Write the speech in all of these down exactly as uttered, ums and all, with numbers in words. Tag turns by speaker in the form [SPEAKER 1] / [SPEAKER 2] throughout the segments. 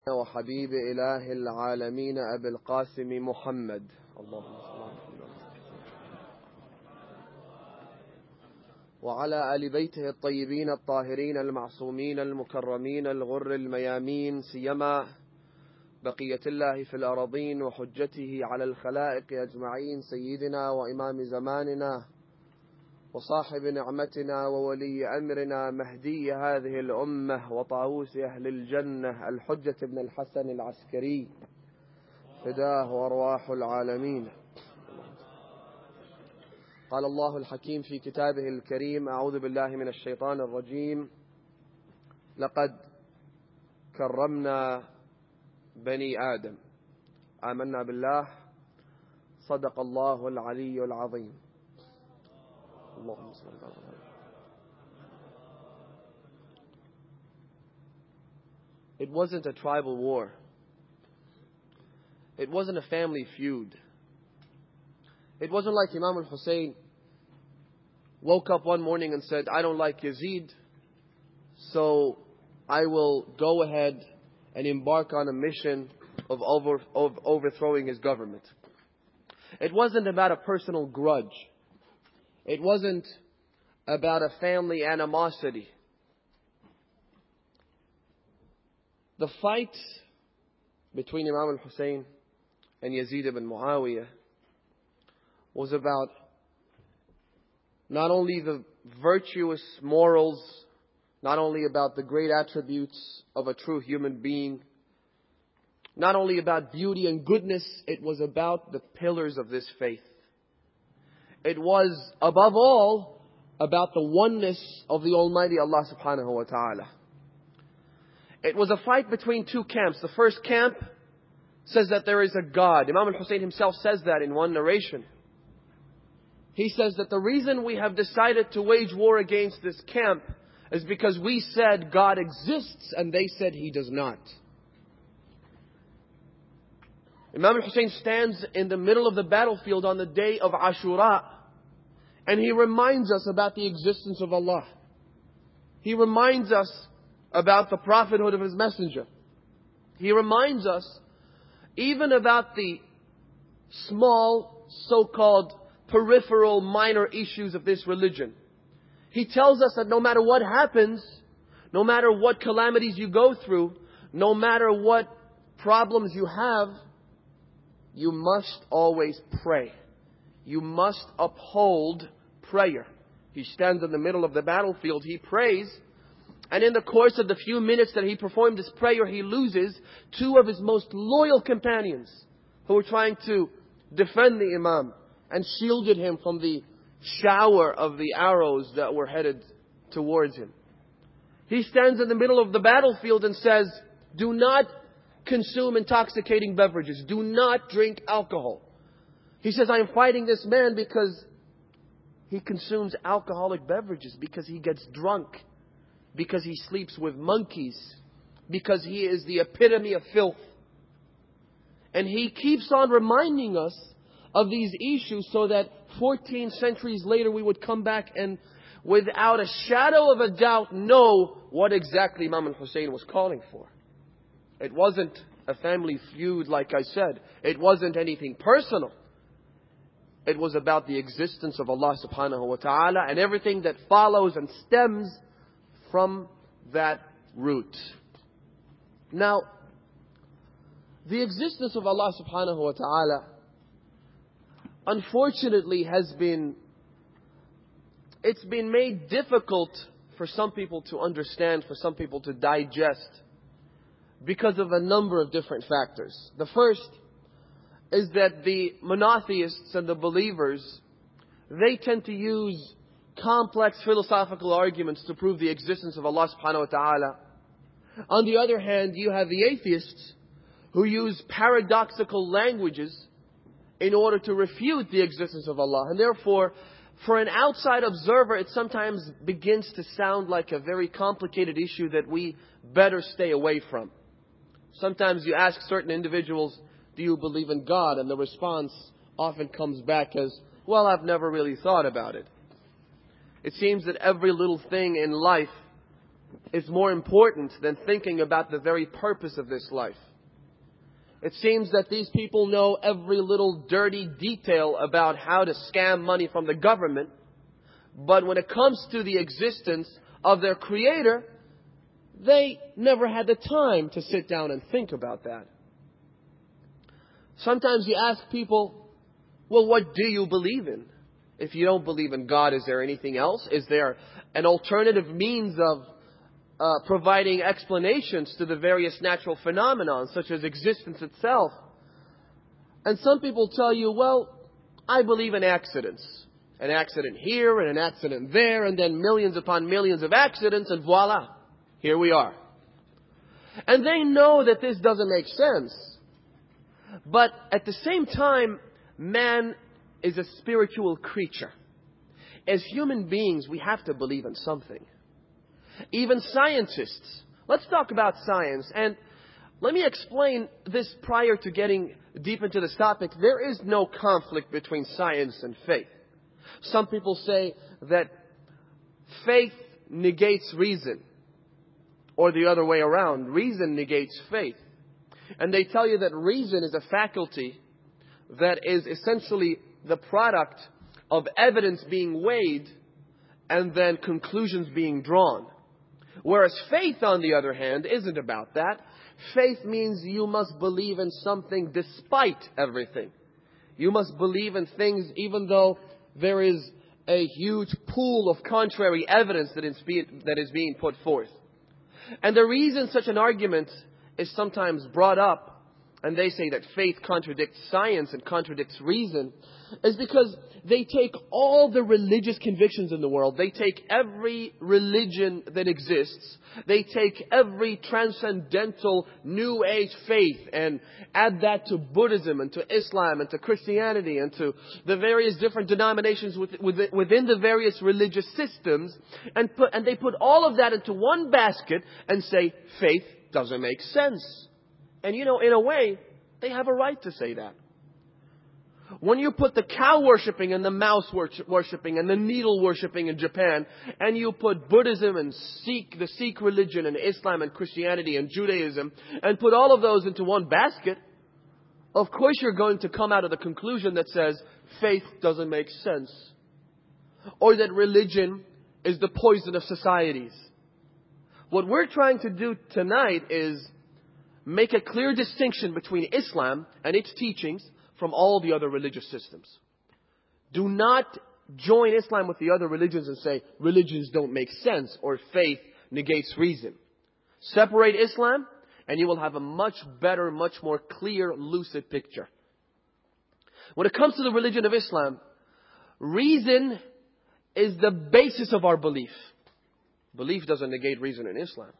[SPEAKER 1] وحبيب إله العالمين أبي القاسم محمد اللهم صل على محمد وعلى آل بيته الطيبين الطاهرين المعصومين المكرمين الغر الميامين، سيما بقية الله في الأراضين وحجته على الخلائق أجمعين، سيدنا وإمام زماننا وصاحب نعمتنا وولي أمرنا مهدي هذه الأمة وطاووس أهل الجنة الحجة بن الحسن العسكري فداه وأرواح العالمين. قال الله الحكيم في كتابه الكريم: أعوذ بالله من الشيطان الرجيم، لقد كرمنا بني آدم. آمنا بالله، صدق الله العلي العظيم. اللهم صل على محمد. It wasn't a tribal war. It wasn't a family feud. It wasn't like Imam al-Hussein woke up one morning and said, I don't like Yazid, so I will go ahead and embark on a mission of, over, of overthrowing his government. It wasn't about a personal grudge. It wasn't about a family animosity. The fight between Imam al-Hussein and Yazid ibn Muawiyah was about not only the virtuous morals, not only about the great attributes of a true human being, not only about beauty and goodness, it was about the pillars of this faith. It was, above all, about the oneness of the Almighty Allah subhanahu wa ta'ala. It was a fight between two camps. The first camp says that there is a God. Imam al-Hussein himself says that in one narration. He says that the reason we have decided to wage war against this camp is because we said God exists and they said He does not. Imam al-Hussein stands in the middle of the battlefield on the day of Ashura, and he reminds us about the existence of Allah. He reminds us about the prophethood of His messenger. He reminds us even about the small, so-called peripheral, minor issues of this religion. He tells us that no matter what happens, no matter what calamities you go through, no matter what problems you have, you must always pray. You must uphold prayer. He stands in the middle of the battlefield, he prays, and in the course of the few minutes that he performed this prayer, he loses two of his most loyal companions who were trying to defend the Imam and shielded him from the shower of the arrows that were headed towards him. He stands in the middle of the battlefield and says, do not consume intoxicating beverages. Do not drink alcohol. He says, I am fighting this man because he consumes alcoholic beverages, because he gets drunk, because he sleeps with monkeys, because he is the epitome of filth. And he keeps on reminding us of these issues so that fourteen centuries later we would come back and without a shadow of a doubt know what exactly Imam al-Hussein was calling for. It wasn't a family feud, like I said. It wasn't anything personal. It was about the existence of Allah subhanahu wa ta'ala and everything that follows and stems from that root. Now, the existence of Allah subhanahu wa ta'ala, unfortunately, has been, it's been made difficult for some people to understand, for some people to digest, because of a number of different factors. The first is that the monotheists and the believers, they tend to use complex philosophical arguments to prove the existence of Allah subhanahu wa ta'ala. On the other hand, you have the atheists who use paradoxical languages in order to refute the existence of Allah. And therefore, for an outside observer, it sometimes begins to sound like a very complicated issue that we better stay away from. Sometimes you ask certain individuals, do you believe in God? And the response often comes back as, well, I've never really thought about it. It seems that every little thing in life is more important than thinking about the very purpose of this life. It seems that these people know every little dirty detail about how to scam money from the government, but when it comes to the existence of their Creator, they never had the time to sit down and think about that. Sometimes you ask people, well, what do you believe in? If you don't believe in God, is there anything else? Is there an alternative means of uh, providing explanations to the various natural phenomena, such as existence itself? And some people tell you, well, I believe in accidents. An accident here and an accident there, and then millions upon millions of accidents, and voila, here we are. And they know that this doesn't make sense. But at the same time, man is a spiritual creature. As human beings, we have to believe in something. Even scientists. Let's talk about science. And let me explain this prior to getting deep into this topic. There is no conflict between science and faith. Some people say that faith negates reason, or the other way around. Reason negates faith. And they tell you that reason is a faculty that is essentially the product of evidence being weighed and then conclusions being drawn. Whereas faith, on the other hand, isn't about that. Faith means you must believe in something despite everything. You must believe in things even though there is a huge pool of contrary evidence that is being, that is being put forth. And the reason such an argument is sometimes brought up, and they say that faith contradicts science and contradicts reason, is because they take all the religious convictions in the world. They take every religion that exists. They take every transcendental New Age faith and add that to Buddhism and to Islam and to Christianity and to the various different denominations within the various religious systems, and put, and they put all of that into one basket and say faith doesn't make sense. And you know, in a way, they have a right to say that. When you put the cow worshipping and the mouse worshipping and the needle worshipping in Japan, and you put Buddhism and Sikh, the Sikh religion, and Islam and Christianity and Judaism, and put all of those into one basket, of course you're going to come out of the conclusion that says faith doesn't make sense. Or that religion is the poison of societies. What we're trying to do tonight is make a clear distinction between Islam and its teachings from all the other religious systems. Do not join Islam with the other religions and say religions don't make sense or faith negates reason. Separate Islam and you will have a much better, much more clear, lucid picture. When it comes to the religion of Islam, reason is the basis of our belief. Belief doesn't negate reason in Islam.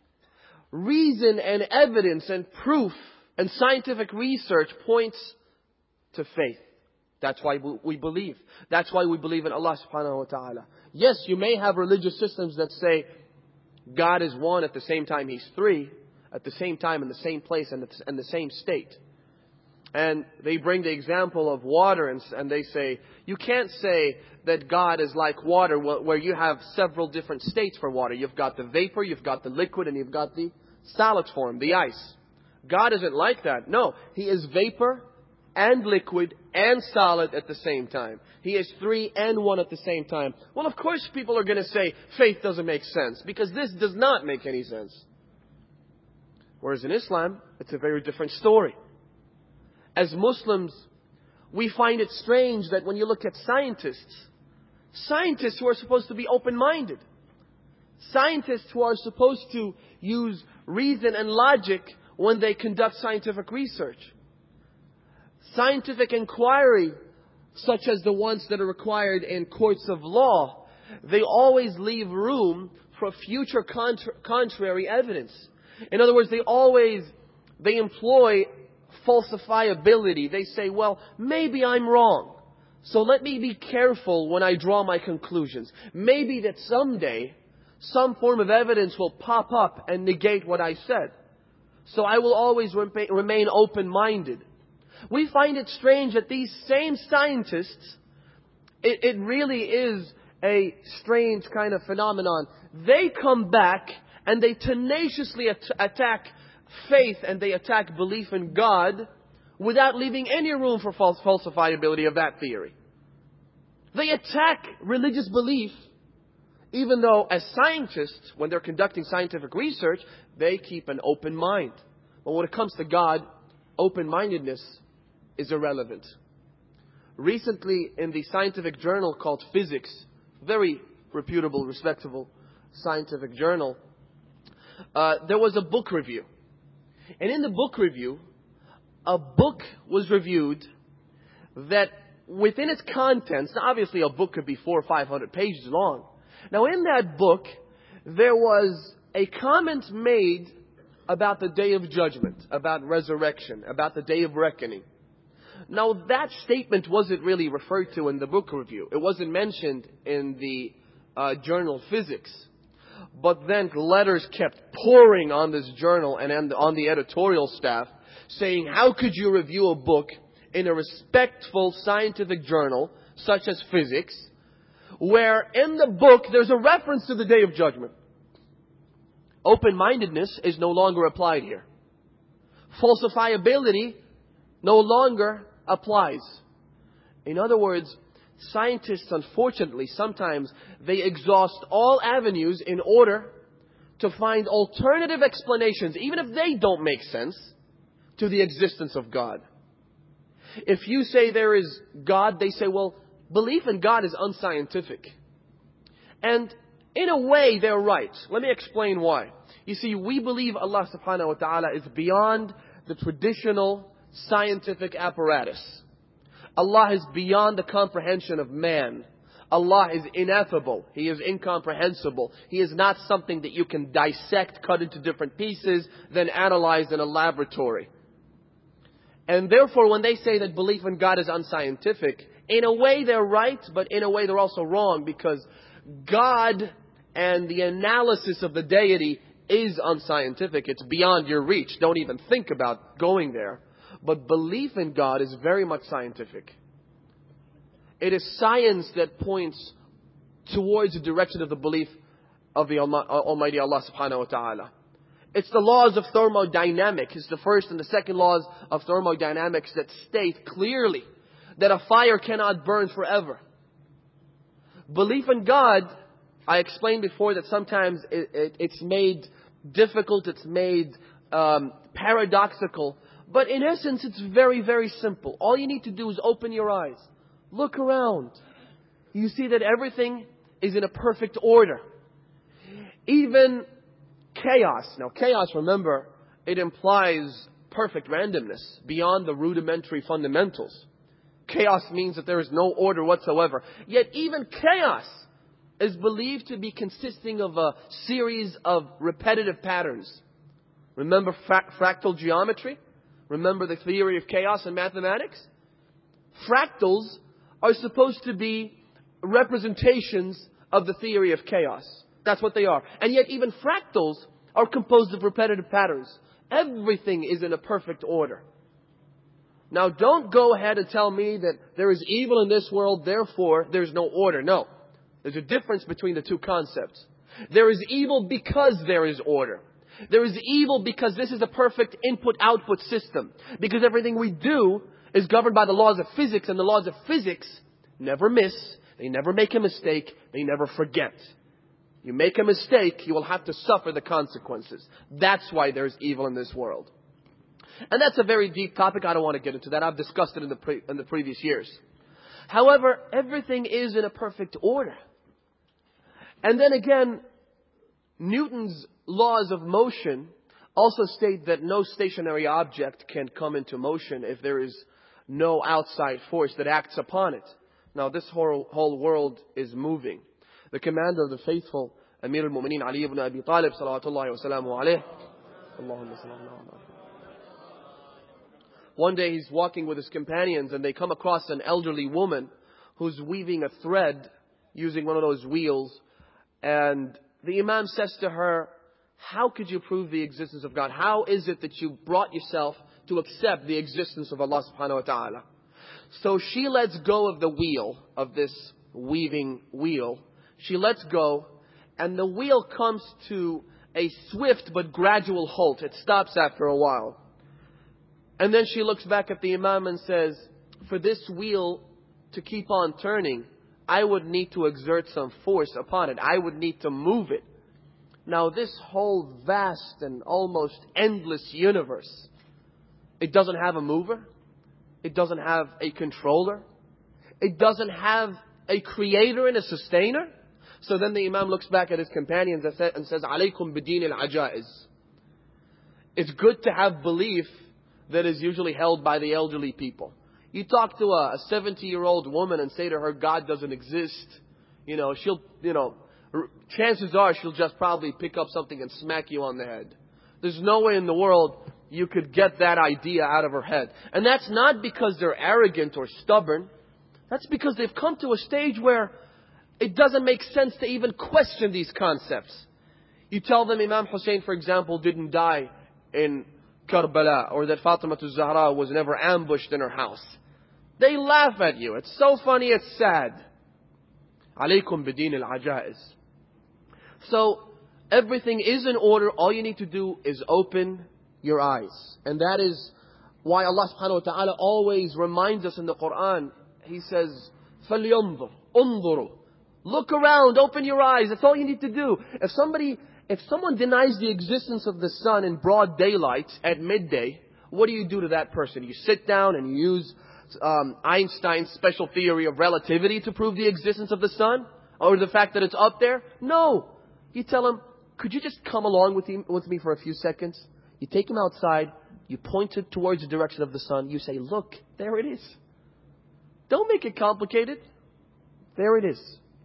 [SPEAKER 1] Reason and evidence and proof and scientific research points to faith. That's why we believe. That's why we believe in Allah subhanahu wa ta'ala. Yes, you may have religious systems that say God is one at the same time He's three, at the same time in the same place and in the same state. And they bring the example of water and, and they say, you can't say that God is like water where you have several different states for water. You've got the vapor, you've got the liquid, and you've got the solid form, the ice. God isn't like that. No, He is vapor and liquid and solid at the same time. He is three and one at the same time. Well, of course people are going to say faith doesn't make sense because this does not make any sense. Whereas in Islam, it's a very different story. As Muslims, we find it strange that when you look at scientists, scientists who are supposed to be open-minded, scientists who are supposed to use reason and logic when they conduct scientific research, scientific inquiry, such as the ones that are required in courts of law, they always leave room for future contra- contrary evidence. In other words, they always, they employ falsifiability. They say, well, maybe I'm wrong. So let me be careful when I draw my conclusions. Maybe that someday some form of evidence will pop up and negate what I said. So I will always remain open-minded. We find it strange that these same scientists, it, it really is a strange kind of phenomenon. They come back And they tenaciously at- attack faith and they attack belief in God without leaving any room for false falsifiability of that theory. They attack religious belief, even though as scientists, when they're conducting scientific research, they keep an open mind. But when it comes to God, open-mindedness is irrelevant. Recently, in the scientific journal called Physics, very reputable, respectable scientific journal, uh, there was a book review. And in the book review, a book was reviewed that within its contents, now obviously a book could be four or five hundred pages long. Now in that book, there was a comment made about the day of judgment, about resurrection, about the day of reckoning. Now that statement wasn't really referred to in the book review. It wasn't mentioned in the uh, journal Physics. But then letters kept pouring on this journal and on the editorial staff saying, how could you review a book in a respectful scientific journal such as Physics, where in the book there's a reference to the day of judgment? Open-mindedness is no longer applied here. Falsifiability no longer applies. In other words, scientists, unfortunately, sometimes they exhaust all avenues in order to find alternative explanations, even if they don't make sense, to the existence of God. If you say there is God, they say, well, belief in God is unscientific. And in a way, they're right. Let me explain why. You see, we believe Allah subhanahu wa ta'ala is beyond the traditional scientific apparatus. Allah is beyond the comprehension of man. Allah is ineffable. He is incomprehensible. He is not something that you can dissect, cut into different pieces, then analyze in a laboratory. And therefore, when they say that belief in God is unscientific, in a way they're right, but in a way they're also wrong, because God and the analysis of the deity is unscientific. It's beyond your reach. Don't even think about going there. But belief in God is very much scientific. It is science that points towards the direction of the belief of the Almighty Allah subhanahu wa ta'ala. It's the laws of thermodynamics. It's the first and the second laws of thermodynamics that state clearly that a fire cannot burn forever. Belief in God, I explained before that sometimes it, it, it's made difficult, it's made um, paradoxical. But in essence, it's very, very simple. All you need to do is open your eyes. Look around. You see that everything is in a perfect order. Even chaos. Now, chaos, remember, it implies perfect randomness beyond the rudimentary fundamentals. Chaos means that there is no order whatsoever. Yet even chaos is believed to be consisting of a series of repetitive patterns. Remember fra- fractal geometry? Remember the theory of chaos in mathematics? Fractals are supposed to be representations of the theory of chaos. That's what they are. And yet even fractals are composed of repetitive patterns. Everything is in a perfect order. Now don't go ahead and tell me that there is evil in this world, therefore there's no order. No. There's a difference between the two concepts. There is evil because there is order. There is evil because this is a perfect input-output system. Because everything we do is governed by the laws of physics, and the laws of physics never miss. They never make a mistake. They never forget. You make a mistake, you will have to suffer the consequences. That's why there's evil in this world. And that's a very deep topic. I don't want to get into that. I've discussed it in the pre- in the previous years. However, everything is in a perfect order. And then again, Newton's laws of motion also state that no stationary object can come into motion if there is no outside force that acts upon it. Now, this whole, whole world is moving. The commander of the faithful, Amir al-Mu'mineen Ali ibn Abi Talib, salawatullahi wa salamu alayh. Allahumma sallallahu alayhi. One day he's walking with his companions and they come across an elderly woman who's weaving a thread using one of those wheels. And the Imam says to her, how could you prove the existence of God? How is it that you brought yourself to accept the existence of Allah subhanahu wa ta'ala? So she lets go of the wheel, of this weaving wheel. She lets go, and the wheel comes to a swift but gradual halt. It stops after a while. And then she looks back at the Imam and says, for this wheel to keep on turning, I would need to exert some force upon it. I would need to move it. Now this whole vast and almost endless universe, it doesn't have a mover. It doesn't have a controller. It doesn't have a creator and a sustainer. So then the Imam looks back at his companions and says, "Alaykum bideen al-ajaiz." It's good to have belief that is usually held by the elderly people. You talk to a seventy-year-old woman and say to her, God doesn't exist. You know, she'll, you know, chances are she'll just probably pick up something and smack you on the head. There's no way in the world you could get that idea out of her head. And that's not because they're arrogant or stubborn. That's because they've come to a stage where it doesn't make sense to even question these concepts. You tell them Imam Hussein, for example, didn't die in Karbala, or that Fatima Zahra was never ambushed in her house. They laugh at you. It's so funny, it's sad. Alaykum bideen al-ajaiz. So, everything is in order. All you need to do is open your eyes. And that is why Allah subhanahu wa ta'ala always reminds us in the Quran. He says, فَلْيَنْظُرْ أُنظُرُوا. Look around, open your eyes. That's all you need to do. If somebody, if someone denies the existence of the sun in broad daylight at midday, what do you do to that person? You sit down and you use um, Einstein's special theory of relativity to prove the existence of the sun? Or the fact that it's up there? No. You tell him, could you just come along with, him, with me for a few seconds? You take him outside, you point it towards the direction of the sun, you say, look, there it is. Don't make it complicated. There it is.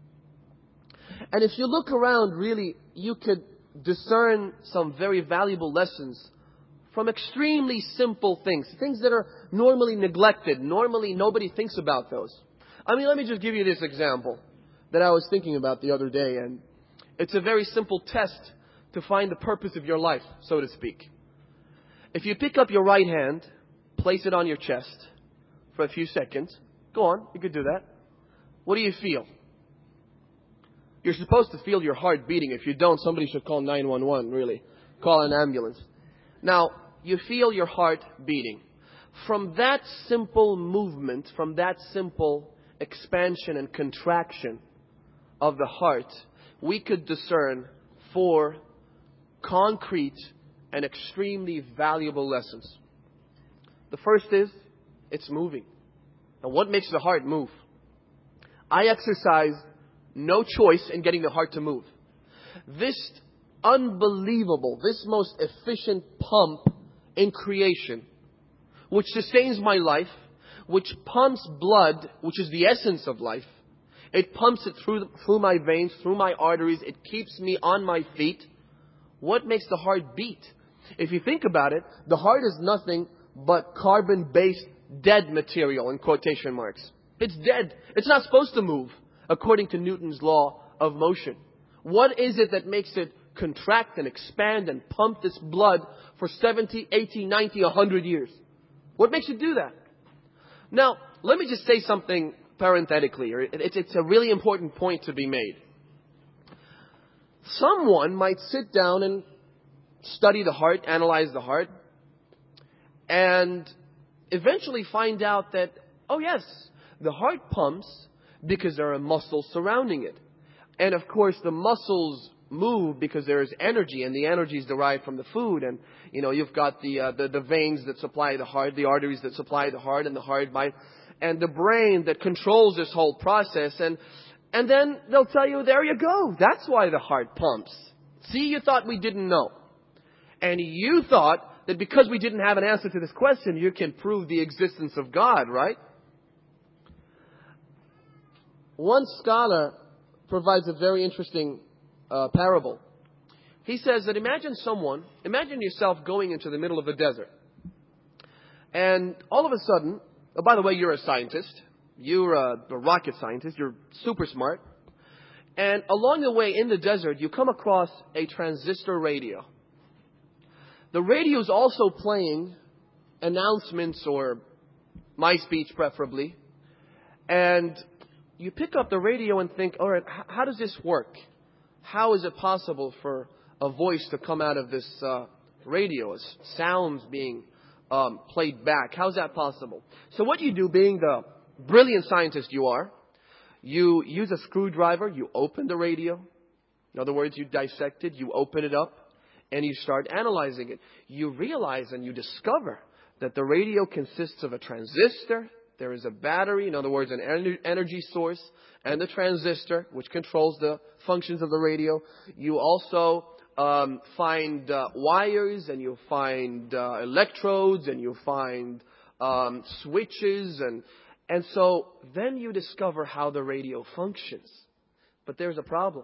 [SPEAKER 1] And if you look around, really, you could discern some very valuable lessons from extremely simple things. Things that are normally neglected. Normally, nobody thinks about those. I mean, let me just give you this example that I was thinking about the other day. And it's a very simple test to find the purpose of your life, so to speak. If you pick up your right hand, place it on your chest for a few seconds. Go on, you could do that. What do you feel? You're supposed to feel your heart beating. If you don't, somebody should call nine one one, really. Call an ambulance. Now, you feel your heart beating. From that simple movement, from that simple expansion and contraction of the heart, we could discern four concrete and extremely valuable lessons. The first is, it's moving. And what makes the heart move? I exercise no choice in getting the heart to move. This unbelievable, this most efficient pump in creation, which sustains my life, which pumps blood, which is the essence of life. It pumps it through, through my veins, through my arteries. It keeps me on my feet. What makes the heart beat? If you think about it, the heart is nothing but carbon-based dead material, in quotation marks. It's dead. It's not supposed to move, according to Newton's law of motion. What is it that makes it contract and expand and pump this blood for seventy, eighty, ninety, one hundred years? What makes it do that? Now, let me just say something parenthetically. It's a really important point to be made. Someone might sit down and study the heart, analyze the heart, and eventually find out that, oh yes, the heart pumps because there are muscles surrounding it. And of course, the muscles move because there is energy, and the energy is derived from the food. And, you know, you've got the, uh, the, the veins that supply the heart, the arteries that supply the heart, and the heart by, and the brain that controls this whole process. And, and then they'll tell you, there you go. That's why the heart pumps. See, you thought we didn't know. And you thought that because we didn't have an answer to this question, you can prove the existence of God, right? One scholar provides a very interesting uh, parable. He says that imagine someone, imagine yourself going into the middle of the desert. And all of a sudden, oh, by the way, you're a scientist. You're a, a rocket scientist. You're super smart. And along the way in the desert, you come across a transistor radio. The radio is also playing announcements, or my speech preferably. And you pick up the radio and think, all right, how does this work? How is it possible for a voice to come out of this uh, radio, as sounds being um, played back. How's that possible? So what you do, being the brilliant scientist you are, you use a screwdriver, you open the radio. In other words, you dissect it, you open it up, and you start analyzing it. You realize and you discover that the radio consists of a transistor. There is a battery, in other words, an ener- energy source, and the transistor, which controls the functions of the radio. You also um, find uh, wires, and you find uh, electrodes, and you find um, switches, and and so then you discover how the radio functions. But there's a problem.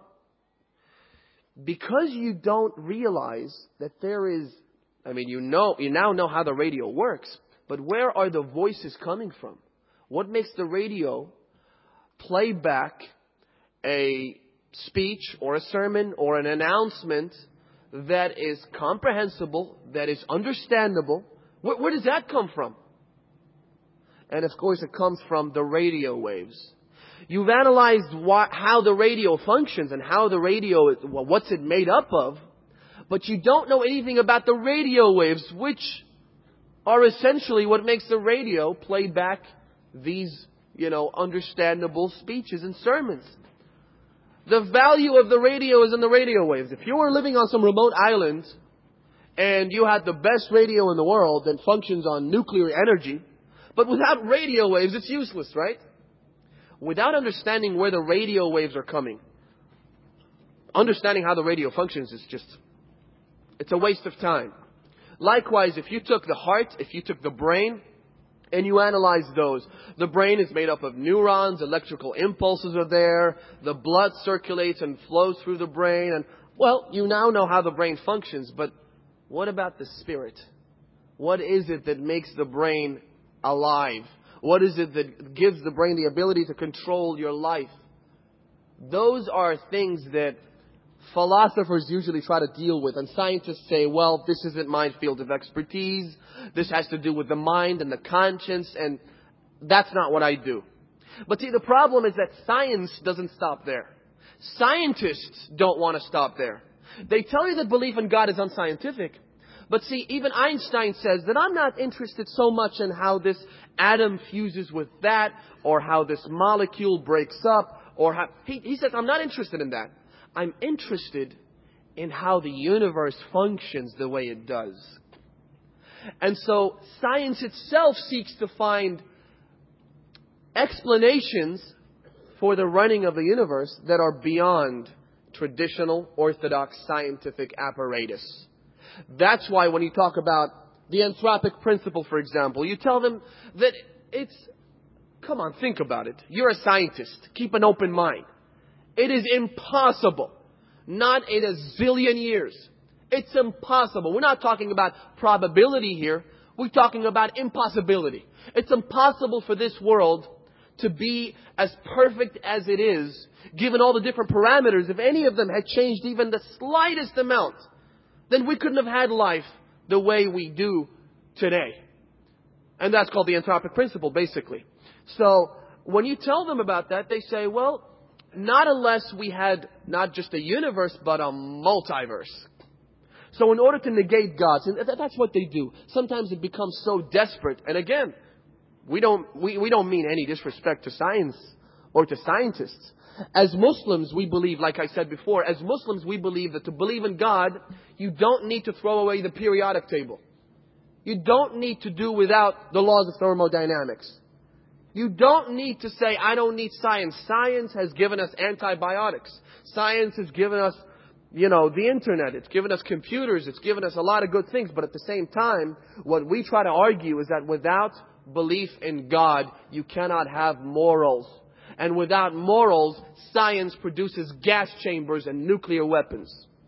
[SPEAKER 1] Because you don't realize that there is, I mean, you know, you now know how the radio works, but where are the voices coming from? What makes the radio play back a speech or a sermon or an announcement that is comprehensible, that is understandable? Where, where does that come from? And of course it comes from the radio waves. You've analyzed what, how the radio functions and how the radio, well, what's it made up of, but you don't know anything about the radio waves, which are essentially what makes the radio play back these, you know, understandable speeches and sermons. The value of the radio is in the radio waves. If you were living on some remote island and you had the best radio in the world that functions on nuclear energy, but without radio waves, it's useless, right? Without understanding where the radio waves are coming, understanding how the radio functions is just, it's a waste of time. Likewise, if you took the heart, if you took the brain, and you analyze those, the brain is made up of neurons, electrical impulses are there, the blood circulates and flows through the brain, and, well, you now know how the brain functions, but what about the spirit? What is it that makes the brain alive? What is it that gives the brain the ability to control your life? Those are things that philosophers usually try to deal with. And scientists say, well, this isn't my field of expertise. This has to do with the mind and the conscience. And that's not what I do. But see, the problem is that science doesn't stop there. Scientists don't want to stop there. They tell you that belief in God is unscientific. But see, even Einstein says that I'm not interested so much in how this atom fuses with that, or how this molecule breaks up, or how, he, he says, I'm not interested in that. I'm interested in how the universe functions the way it does. And so science itself seeks to find explanations for the running of the universe that are beyond traditional, orthodox scientific apparatus. That's why when you talk about the anthropic principle, for example, you tell them that it's, come on, think about it. You're a scientist. Keep an open mind. It is impossible. Not in a zillion years. It's impossible. We're not talking about probability here. We're talking about impossibility. It's impossible for this world to be as perfect as it is, given all the different parameters. If any of them had changed even the slightest amount, then we couldn't have had life the way we do today. And that's called the anthropic principle, basically. So when you tell them about that, they say, well, not unless we had not just a universe, but a multiverse. So in order to negate God, and that's what they do. Sometimes it becomes so desperate. And again, we don't, we, we don't mean any disrespect to science or to scientists. As Muslims, we believe, like I said before, as Muslims, we believe that to believe in God, you don't need to throw away the periodic table. You don't need to do without the laws of thermodynamics. You don't need to say, I don't need science. Science has given us antibiotics. Science has given us, you know, the internet. It's given us computers. It's given us a lot of good things. But at the same time, what we try to argue is that without belief in God, you cannot have morals. And without morals, science produces gas chambers and nuclear weapons.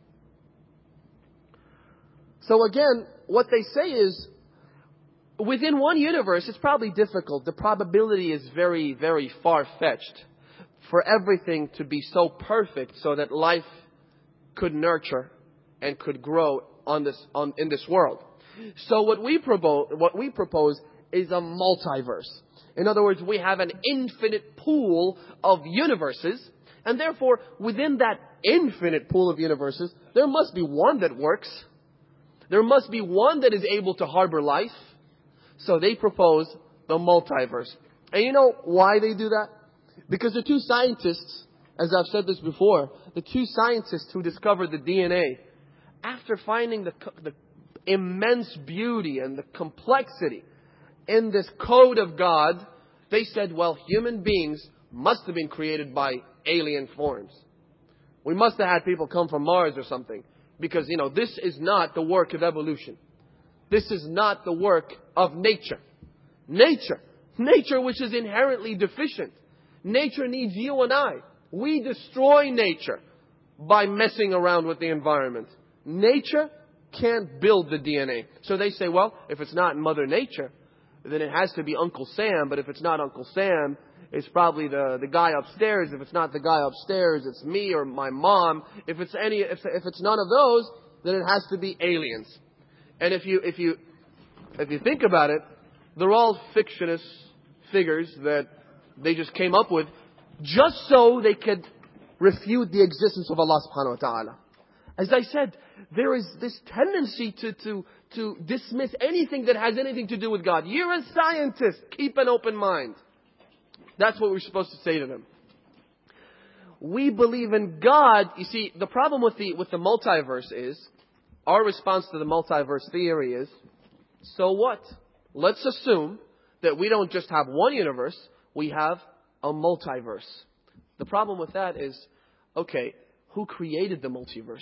[SPEAKER 1] So again, what they say is, within one universe, it's probably difficult. The probability is very, very far-fetched for everything to be so perfect so that life could nurture and could grow on this, on, in this world. So what we propose, what we propose is a multiverse. In other words, we have an infinite pool of universes, and therefore, within that infinite pool of universes, there must be one that works. There must be one that is able to harbor life. So they propose the multiverse. And you know why they do that? Because the two scientists, as I've said this before, the two scientists who discovered the D N A, after finding the, the immense beauty and the complexity in this code of God, they said, well, human beings must have been created by alien forms. We must have had people come from Mars or something. Because, you know, this is not the work of evolution. This is not the work of nature. Nature. Nature which is inherently deficient. Nature needs you and I. We destroy nature by messing around with the environment. Nature can't build the D N A. So they say, well, if it's not Mother Nature, then it has to be Uncle Sam. But if it's not Uncle Sam, it's probably the, the guy upstairs. If it's not the guy upstairs, it's me or my mom. If it's any, if, if it's none of those, then it has to be aliens. And if you, if you, if you think about it, they're all fictitious figures that they just came up with just so they could refute the existence of Allah subhanahu wa ta'ala. As I said, there is this tendency to, to, to dismiss anything that has anything to do with God. You're a scientist. Keep an open mind. That's what we're supposed to say to them. We believe in God. You see, the problem with the, with the multiverse is, our response to the multiverse theory is, so what? Let's assume that we don't just have one universe, we have a multiverse. The problem with that is, okay, who created the multiverse?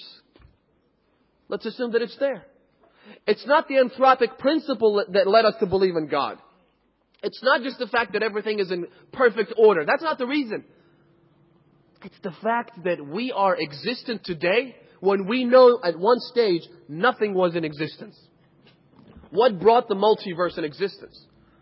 [SPEAKER 1] Let's assume that it's there. It's not the anthropic principle that led us to believe in God. It's not just the fact that everything is in perfect order. That's not the reason. It's the fact that we are existent today when we know at one stage nothing was in existence. What brought the multiverse in existence?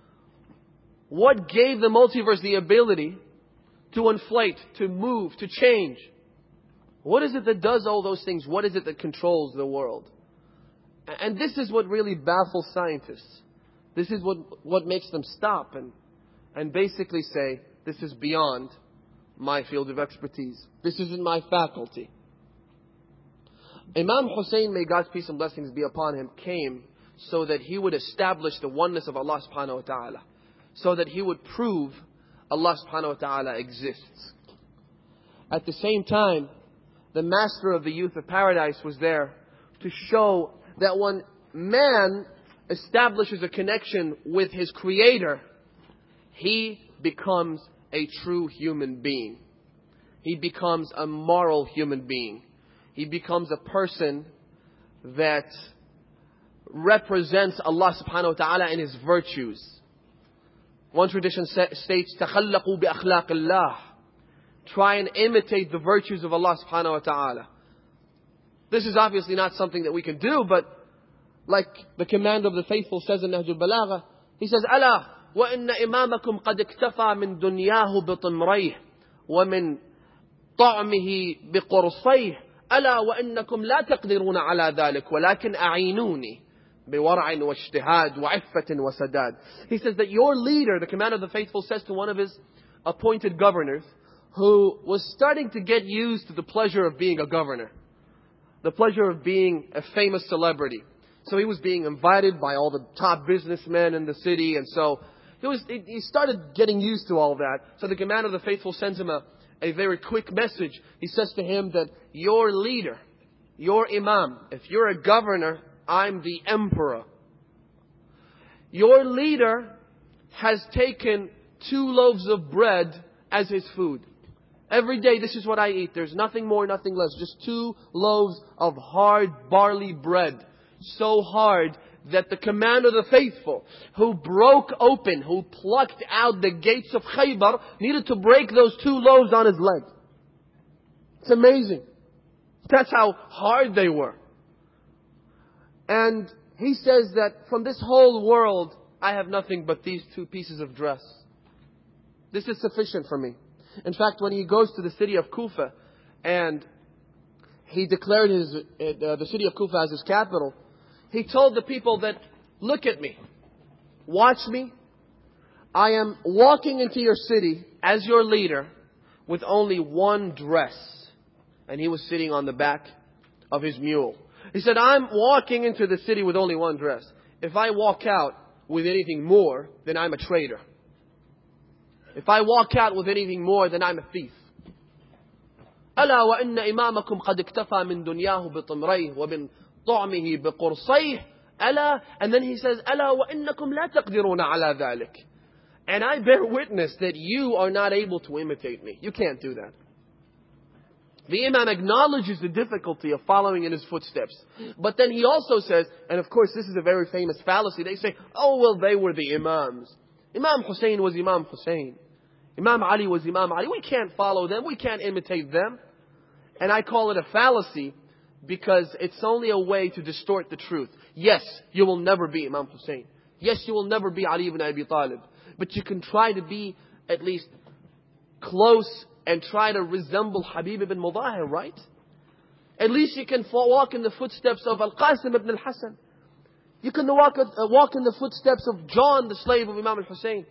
[SPEAKER 1] What gave the multiverse the ability to inflate, to move, to change? What is it that does all those things? What is it that controls the world? And this is what really baffles scientists. This is what, what makes them stop and, and basically say, this is beyond my field of expertise. This isn't my faculty. Imam Hussein, may God's peace and blessings be upon him, came so that he would establish the oneness of Allah subhanahu wa ta'ala. So that he would prove Allah subhanahu wa ta'ala exists. At the same time, the master of the youth of paradise was there to show that when man establishes a connection with his creator, he becomes a true human being. He becomes a moral human being. He becomes a person that represents Allah subhanahu wa ta'ala in his virtues. One tradition states, تَخَلَّقُوا بِأَخْلَاقِ اللَّهِ. Try and imitate the virtues of Allah subhanahu wa ta'ala. This is obviously not something that we can do, but like the command of the faithful says in Nahjul Balagha, he says, أَلَا وَإِنَّ إِمَامَكُمْ قَدْ اكْتَفَى مِنْ دُنْيَاهُ بِطِمْرَيْهِ وَمِنْ طَعْمِهِ بِقُرْصَيْهِ أَلَا وَإِنَّكُمْ لَا تَقْدِرُونَ عَلَى ذَلِكَ وَلَكِنْ أَعِينُونِي بِوَرْعٍ وَاجْتِهَادٍ وَعِفَّةٍ وَسَدَادٍ. He says that your leader, the command of the faithful, says to one of his appointed governors, who was starting to get used to the pleasure of being a governor, the pleasure of being a famous celebrity. So he was being invited by all the top businessmen in the city, and so he was. He started getting used to all that. So the command of the faithful sends him a, a very quick message. He says to him that your leader, your imam, if you're a governor, I'm the emperor. Your leader has taken two loaves of bread as his food. Every day, this is what I eat. There's nothing more, nothing less. Just two loaves of hard barley bread. So hard that the command of the faithful, who broke open, who plucked out the gates of Khaybar, needed to break those two loaves on his leg. It's amazing. That's how hard they were. And he says that from this whole world, I have nothing but these two pieces of dress. This is sufficient for me. In fact, when he goes to the city of Kufa and he declared his, uh, the city of Kufa as his capital, he told the people that, look at me, watch me. I am walking into your city as your leader with only one dress. and he was sitting on the back of his mule. He said, I'm walking into the city with only one dress. If I walk out with anything more, then I'm a traitor. If I walk out with anything more, then I'm a thief. ألا وإن إمامكم قد اكتفى من دنياه بطمريه ومن طعمه بقرصيه. ألا, and then he says, ألا وإنكم لا تقدرون على ذلك. And I bear witness that you are not able to imitate me. You can't do that. The Imam acknowledges the difficulty of following in his footsteps. But then he also says, and of course this is a very famous fallacy, they say, oh well, they were the Imams. Imam Hussein was Imam Hussein. Imam Ali was Imam Ali. We can't follow them. We can't imitate them. And I call it a fallacy because it's only a way to distort the truth. Yes, you will never be Imam Hussein. Yes, you will never be Ali ibn Abi Talib. But you can try to be at least close and try to resemble Habib ibn Mudahir, right? At least you can walk in the footsteps of Al-Qasim ibn al-Hasan. You can walk, uh, walk in the footsteps of John, the slave of Imam al-Hussein.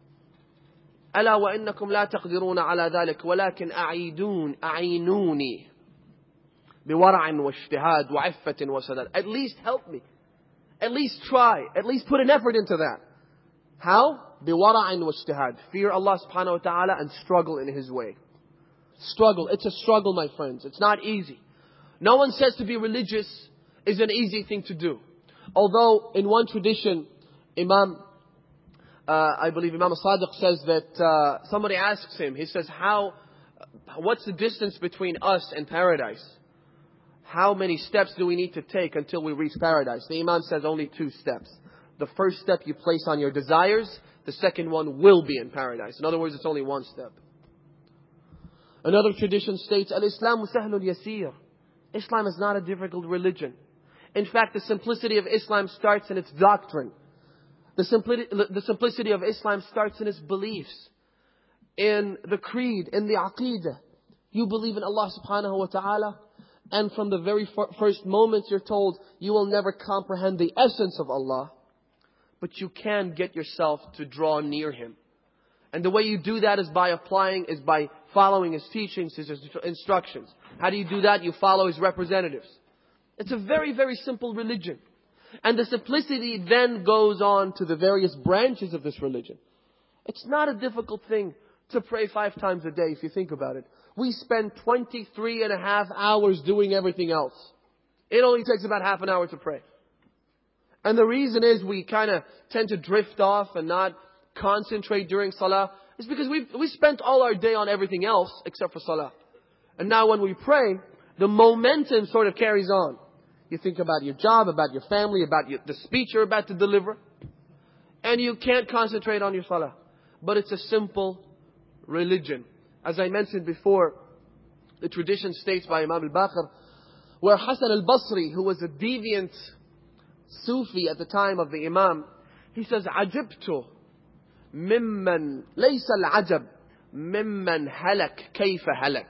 [SPEAKER 1] ألا وإنكم لا تقدرون على ذلك ولكن أعيدون أعينوني بورع واجتهاد وعفة وسداد. At least help me. At least try. At least put an effort into that. How? بورع واجتهاد. Fear Allah subhanahu wa ta'ala and struggle in His way. Struggle. It's a struggle, my friends. It's not easy. No one says to be religious is an easy thing to do. Although in one tradition, Imam Uh, I believe Imam Sadiq says that uh, somebody asks him, he says, "How? What's the distance between us and paradise? How many steps do we need to take until we reach paradise?" The Imam says only two steps. The first step you place on your desires, the second one will be in paradise. In other words, it's only one step. Another tradition states, Al-Islamu sahlun yasir. Islam is not a difficult religion. In fact, the simplicity of Islam starts in its doctrine. The simplicity, the simplicity of Islam starts in its beliefs, in the creed, in the aqidah. You believe in Allah subhanahu wa ta'ala, and from the very first moment you're told you will never comprehend the essence of Allah, but you can get yourself to draw near Him. And the way you do that is by applying, is by following His teachings, His instructions. How do you do that? You follow His representatives. It's a very, very simple religion. And the simplicity then goes on to the various branches of this religion. It's not a difficult thing to pray five times a day if you think about it. We spend twenty-three and a half hours doing everything else. It only takes about half an hour to pray. And the reason is we kind of tend to drift off and not concentrate during salah is because we we spent all our day on everything else except for salah. And now when we pray, the momentum sort of carries on. You think about your job, about your family, about your, the speech you're about to deliver. And you can't concentrate on your salah. But it's a simple religion. As I mentioned before, the tradition states by Imam al-Baqir, where Hassan al-Basri, who was a deviant Sufi at the time of the Imam, he says, عَجِبْتُ مِمَّنْ لَيْسَ الْعَجَبْ مِمَّنْ هَلَكْ كَيْفَ هَلَكْ.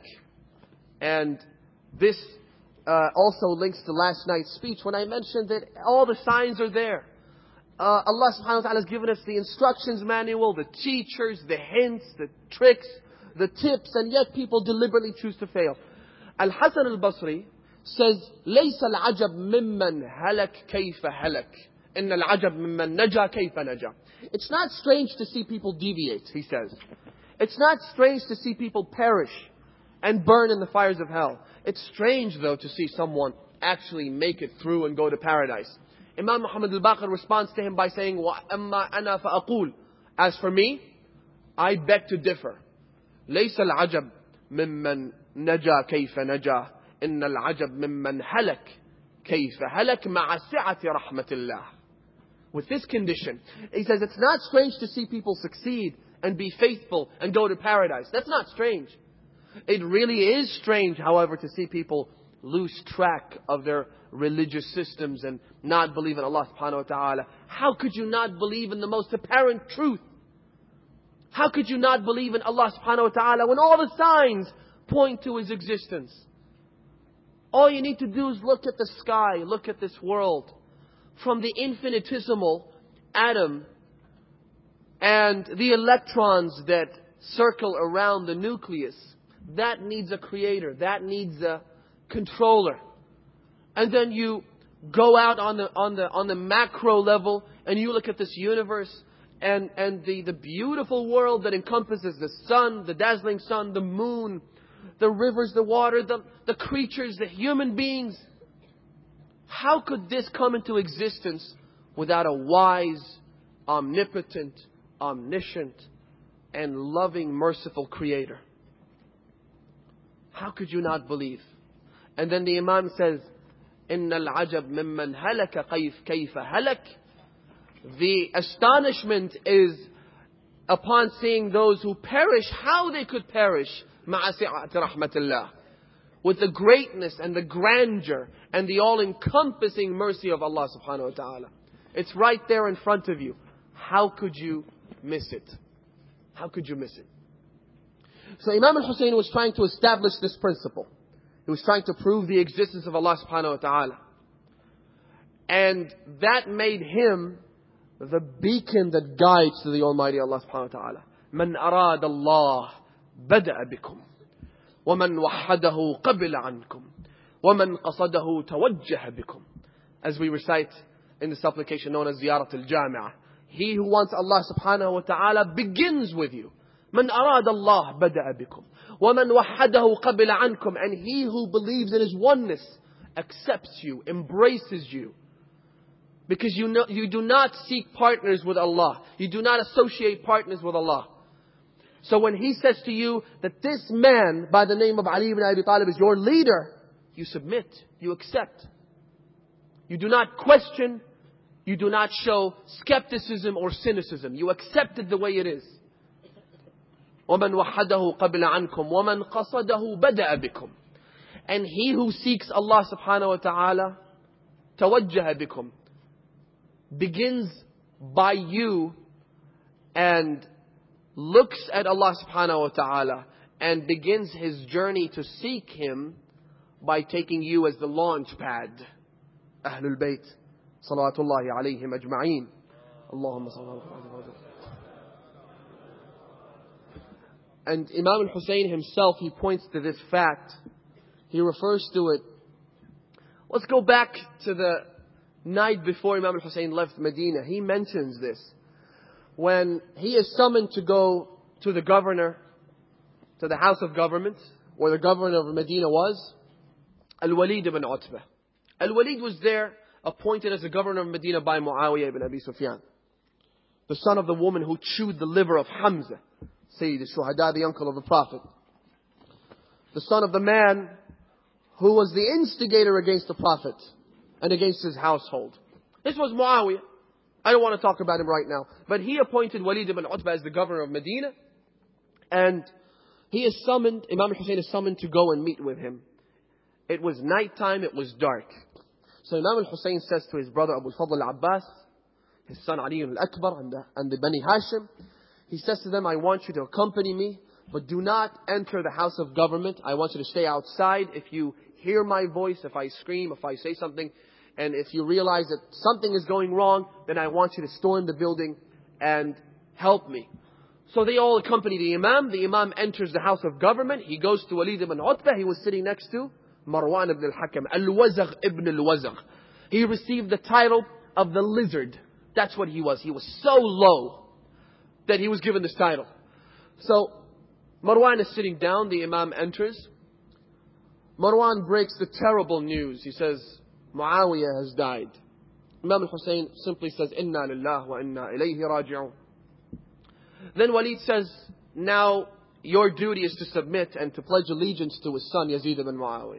[SPEAKER 1] And this Uh, also links to last night's speech when I mentioned that all the signs are there. Uh, Allah subhanahu wa ta'ala has given us the instructions manual, the teachers, the hints, the tricks, the tips, and yet people deliberately choose to fail. Al-Hasan al-Basri says, لَيْسَ الْعَجَبْ مِمَّنْ هَلَكْ كَيْفَ هَلَكْ إِنَّ الْعَجَبْ مِمَّنْ نَجَى كَيْفَ نَجَى. It's not strange to see people deviate, he says. It's not strange to see people perish and burn in the fires of hell. It's strange, though, to see someone actually make it through and go to paradise. Imam Muhammad al-Baqir responds to him by saying, وَأَمَّا أَنَا فَأَقُولُ. As for me, I beg to differ. لَيْسَ الْعَجَبْ مِمَّنْ نَجَى كَيْفَ نَجَى إِنَّ الْعَجَبْ مِمَّنْ هَلَكْ كَيْفَ هَلَكْ مَعَ سِعَةِ رَحْمَةِ اللَّهِ. With this condition, he says, it's not strange to see people succeed and be faithful and go to paradise. That's not strange. It really is strange, however, to see people lose track of their religious systems and not believe in Allah subhanahu wa ta'ala. How could you not believe in the most apparent truth? How could you not believe in Allah subhanahu wa ta'ala when all the signs point to His existence? All you need to do is look at the sky, look at this world. From the infinitesimal atom and the electrons that circle around the nucleus, that needs a creator, that needs a controller. And then you go out on the on the on the macro level and you look at this universe and, and the, the beautiful world that encompasses the sun, the dazzling sun, the moon, the rivers, the water, the, the creatures, the human beings. How could this come into existence without a wise, omnipotent, omniscient, and loving, merciful Creator? How could you not believe? And then the Imam says, إِنَّ الْعَجَبْ مِمَّنْ هَلَكَ كَيْفَ هَلَكَ. The astonishment is upon seeing those who perish, how they could perish. مَعَ سِعَةِ رَحْمَةِ اللَّهِ. With the greatness and the grandeur and the all-encompassing mercy of Allah subhanahu wa ta'ala. It's right there in front of you. How could you miss it? How could you miss it? So Imam al-Hussein was trying to establish this principle. He was trying to prove the existence of Allah subhanahu wa ta'ala. And that made him the beacon that guides to the Almighty Allah subhanahu wa ta'ala. مَنْ أَرَادَ اللَّهِ بَدَأَ بِكُمْ وَمَنْ وَحَّدَهُ قَبِلَ عَنْكُمْ وَمَنْ قَصَدَهُ تَوَجَّهَ بِكُمْ. As we recite in the supplication known as Ziyarat al-Jami'ah. He who wants Allah subhanahu wa ta'ala begins with you. مَنْ أَرَادَ اللَّهِ بَدَأَ بِكُمْ وَمَنْ وَحَّدَهُ قَبِلَ عَنْكُمْ. And he who believes in His oneness accepts you, embraces you. Because you know, you do not seek partners with Allah. You do not associate partners with Allah. So when He says to you that this man by the name of Ali ibn Abi Talib is your leader, you submit, you accept. You do not question, you do not show skepticism or cynicism. You accept it the way it is. وَمَنْ وَحَّدَهُ قَبْلَ عَنْكُمْ وَمَنْ قَصَدَهُ بَدَأَ بِكُمْ. And he who seeks Allah subhanahu wa ta'ala, تَوَجَّهَ بِكُمْ, begins by you and looks at Allah subhanahu wa ta'ala and begins his journey to seek Him by taking you as the launch pad. Ahlul Bayt, salawatullahi alayhim ajma'een. Allahumma sallallahu alayhi wa sallam. And Imam al-Hussein himself, he points to this fact. He refers to it. Let's go back to the night before Imam al-Hussein left Medina. He mentions this. When he is summoned to go to the governor, to the house of government, where the governor of Medina was, Al-Walid ibn Utbah. Al-Walid was there, appointed as the governor of Medina by Muawiyah ibn Abi Sufyan, the son of the woman who chewed the liver of Hamza, Sayyid al-Shuhada, the uncle of the Prophet. The son of the man who was the instigator against the Prophet and against his household. This was Muawiyah. I don't want to talk about him right now. But he appointed Walid ibn Utbah as the governor of Medina. And he is summoned, Imam al-Hussein is summoned to go and meet with him. It was nighttime, it was dark. So Imam al-Hussein says to his brother Abu al-Fadl al-Abbas, his son Ali al-Akbar and the, and the Bani Hashim, he says to them, I want you to accompany me, but do not enter the house of government. I want you to stay outside. If you hear my voice, if I scream, if I say something, and if you realize that something is going wrong, then I want you to storm the building and help me. So they all accompany the Imam. The Imam enters the house of government. He goes to Walid ibn Utbah. He was sitting next to Marwan ibn al-Hakam, Al-Wazagh ibn al-Wazagh. He received the title of the lizard. That's what he was. He was so low that he was given this title. So Marwan is sitting down. The Imam enters. Marwan breaks the terrible news. He says, Muawiyah has died. Imam al-Hussein simply says, Inna lillah wa inna ilayhi raji'un. Then Walid says, now your duty is to submit and to pledge allegiance to his son Yazid ibn Muawiyah.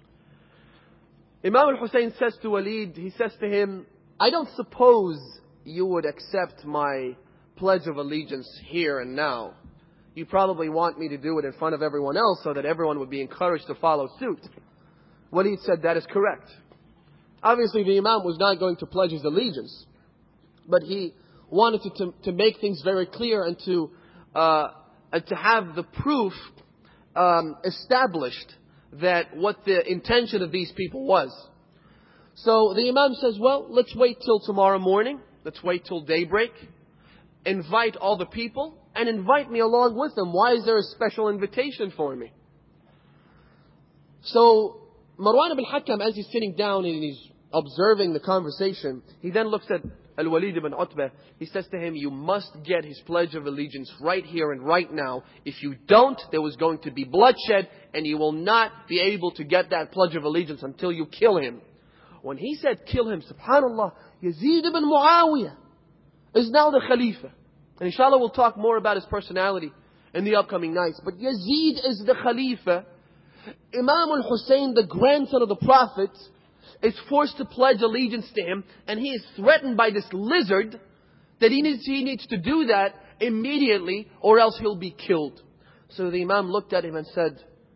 [SPEAKER 1] Imam al-Hussein says to Walid, he says to him, I don't suppose you would accept my pledge of allegiance here and now. You probably want me to do it in front of everyone else so that everyone would be encouraged to follow suit. Walid said, that is correct. Obviously the Imam was not going to pledge his allegiance, but he wanted to, to, to make things very clear and to, uh, and to have the proof um, established that what the intention of these people was. So the Imam says, well, let's wait till tomorrow morning. Let's wait till daybreak. Invite all the people and invite me along with them. Why is there a special invitation for me? So Marwan ibn Hakam, as he's sitting down and he's observing the conversation, he then looks at Al-Walid ibn Utbah. He says to him, you must get his pledge of allegiance right here and right now. If you don't, there was going to be bloodshed, and you will not be able to get that pledge of allegiance until you kill him. When he said kill him, subhanallah, Yazid ibn Muawiyah is now the Khalifa. And inshallah we'll talk more about his personality in the upcoming nights. But Yazid is the Khalifa. Imam al-Hussein, the grandson of the Prophet, is forced to pledge allegiance to him, and he is threatened by this lizard that he needs, he needs to do that immediately or else he'll be killed. So the Imam looked at him and said,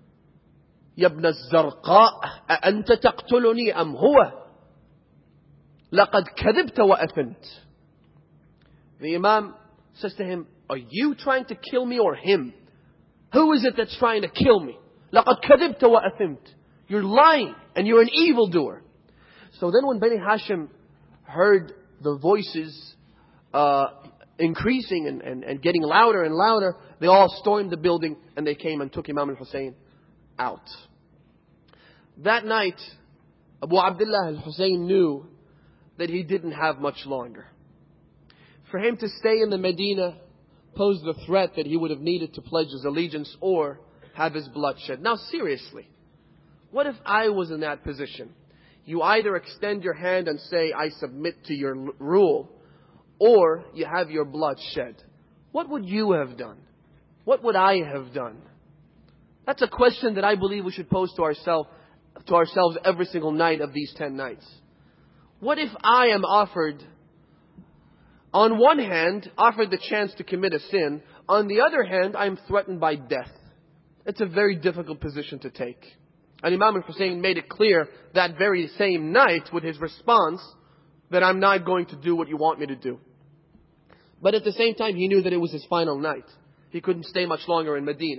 [SPEAKER 1] يا ابن الزرقاء أأنت تقتلني أم هو لقد كذبت وأثمت. The Imam says to him, are you trying to kill me or him? Who is it that's trying to kill me? لقد كذبت وأثمت. You're lying and you're an evildoer. So then when Bani Hashim heard the voices uh, increasing and, and, and getting louder and louder, they all stormed the building and they came and took Imam al-Hussein out. That night, Abu Abdullah al-Hussein knew that he didn't have much longer. For him to stay in the Medina posed the threat that he would have needed to pledge his allegiance or have his blood shed. Now seriously, what if I was in that position? You either extend your hand and say, I submit to your rule, or you have your blood shed. What would you have done? What would I have done? That's a question that I believe we should pose to ourselves, to ourselves every single night of these ten nights. What if I am offered, on one hand, offered the chance to commit a sin, on the other hand, I am threatened by death? It's a very difficult position to take. And Imam al-Hussein made it clear that very same night with his response that I'm not going to do what you want me to do. But at the same time, he knew that it was his final night. He couldn't stay much longer in Medina.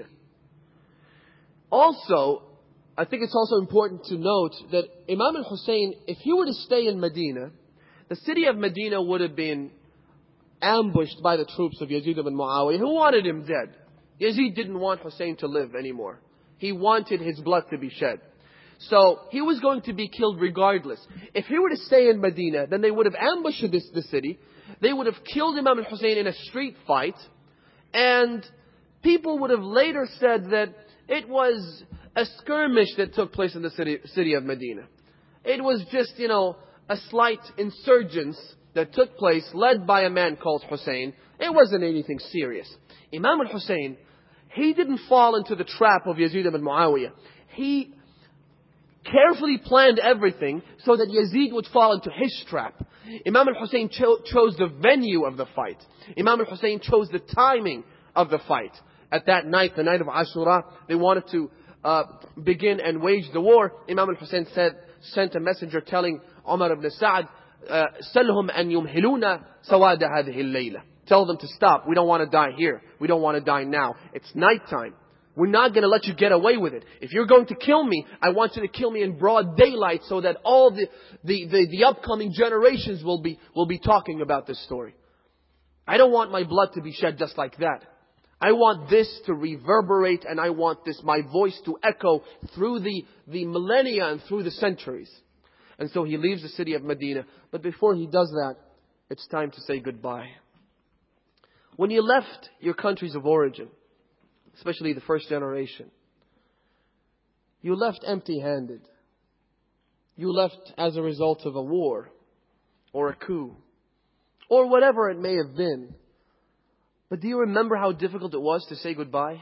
[SPEAKER 1] Also, I think it's also important to note that Imam al-Hussein, if he were to stay in Medina, the city of Medina would have been ambushed by the troops of Yazid ibn Muawiyah, who wanted him dead. Yazid didn't want Hussein to live anymore. He wanted his blood to be shed. So he was going to be killed regardless. If he were to stay in Medina, then they would have ambushed this, the city. They would have killed Imam al-Hussein in a street fight. And people would have later said that it was a skirmish that took place in the city, city of Medina. It was just, you know, a slight insurgence that took place led by a man called Hussein. It wasn't anything serious. Imam al-Hussein, he didn't fall into the trap of Yazid ibn Muawiyah. He carefully planned everything so that Yazid would fall into his trap. Imam al-Hussein cho- chose the venue of the fight. Imam al-Hussein chose the timing of the fight. At that night, the night of Ashura, they wanted to uh, begin and wage the war. Imam al-Hussein said, sent a messenger telling Umar ibn Sa'd, "Salhum an yumhiluna sawada hadhihi al-layla." Tell them to stop. We don't want to die here. We don't want to die now. It's nighttime. We're not going to let you get away with it. If you're going to kill me, I want you to kill me in broad daylight so that all the, the, the, the upcoming generations will be, will be talking about this story. I don't want my blood to be shed just like that. I want this to reverberate, and I want this, my voice to echo through the, the millennia and through the centuries. And so he leaves the city of Medina. But before he does that, it's time to say goodbye. When you left your countries of origin, especially the first generation, you left empty-handed. You left as a result of a war or a coup or whatever it may have been. But do you remember how difficult it was to say goodbye?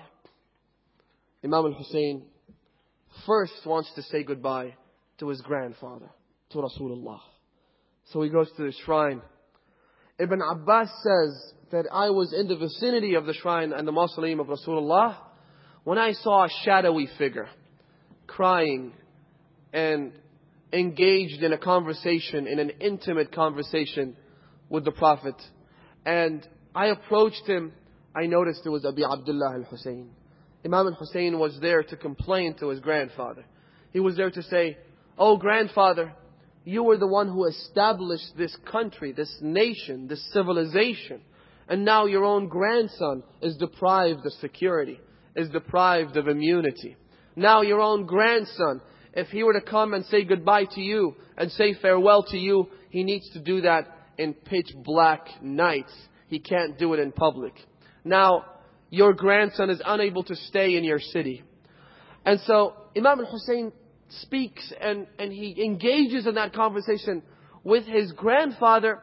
[SPEAKER 1] Imam al-Hussein first wants to say goodbye to his grandfather, to Rasulullah. So he goes to the shrine. Ibn Abbas says that I was in the vicinity of the shrine and the mausoleum of Rasulullah when I saw a shadowy figure crying and engaged in a conversation, in an intimate conversation with the Prophet. And I approached him. I noticed it was Abi Abdullah al-Hussein. Imam al-Hussein was there to complain to his grandfather. He was there to say, "Oh grandfather, you were the one who established this country, this nation, this civilization. And now your own grandson is deprived of security, is deprived of immunity. Now your own grandson, if he were to come and say goodbye to you and say farewell to you, he needs to do that in pitch black nights. He can't do it in public. Now, your grandson is unable to stay in your city. And so Imam al-Hussein speaks and, and he engages in that conversation with his grandfather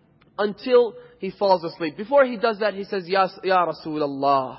[SPEAKER 1] until he falls asleep. Before he does that, he says, Ya, ya Rasulallah,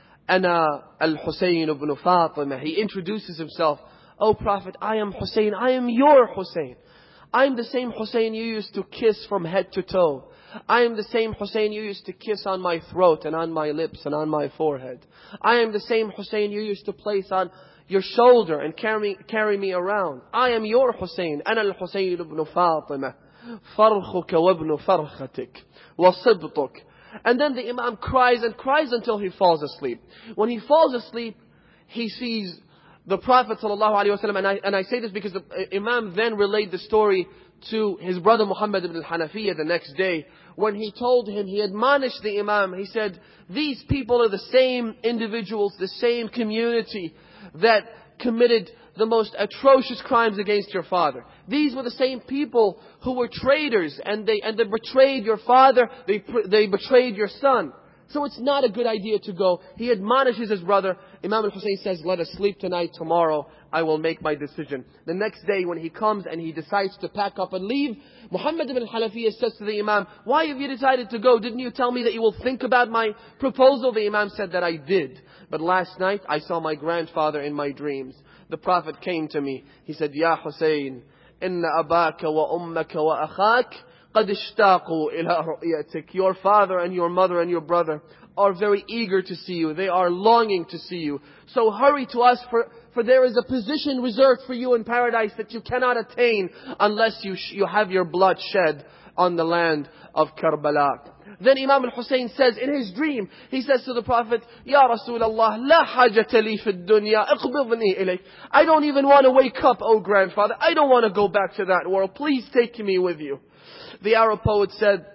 [SPEAKER 1] Ana al-Husayn ibn Fatima. He introduces himself. Oh Prophet, I am Hussein. I am your Hussein. I am the same Hussein you used to kiss from head to toe. I am the same Hussein you used to kiss on my throat and on my lips and on my forehead. I am the same Hussein you used to place on your shoulder and carry, carry me around. I am your Hussein. Ana al-Husayn ibn Fatima. Farkhuka wa ibn farkhatik. Wa sibtuk. And then the Imam cries and cries until he falls asleep. When he falls asleep, he sees the Prophet ﷺ, and I, and I say this because the Imam then relayed the story to his brother Muhammad ibn al-Hanafiyyah the next day. When he told him, he admonished the Imam, he said, these people are the same individuals, the same community that committed the most atrocious crimes against your father. These were the same people who were traitors, and they and they betrayed your father, they they betrayed your son. So it's not a good idea to go. He admonishes his brother. Imam al-Hussein says, let us sleep tonight. Tomorrow I will make my decision. The next day when he comes and he decides to pack up and leave, Muhammad ibn al-Hanafiyyah says to the Imam, why have you decided to go? Didn't you tell me that you will think about my proposal? The Imam said that I did. But last night I saw my grandfather in my dreams. The Prophet came to me. He said, Ya Hussein, inna abaka wa ummaka wa akhak قد اشتاقوا إلى رؤيتك. Your father and your mother and your brother are very eager to see you. They are longing to see you. So hurry to us, for, for there is a position reserved for you in paradise that you cannot attain unless you, sh- you have your blood shed on the land of Karbala. Then Imam al-Hussein says in his dream, he says to the Prophet, Ya Rasulallah, la hajata li fi dunya, iqbidni ilayk. I don't even want to wake up, oh grandfather. I don't want to go back to that world. Please take me with you. The Arab poet said,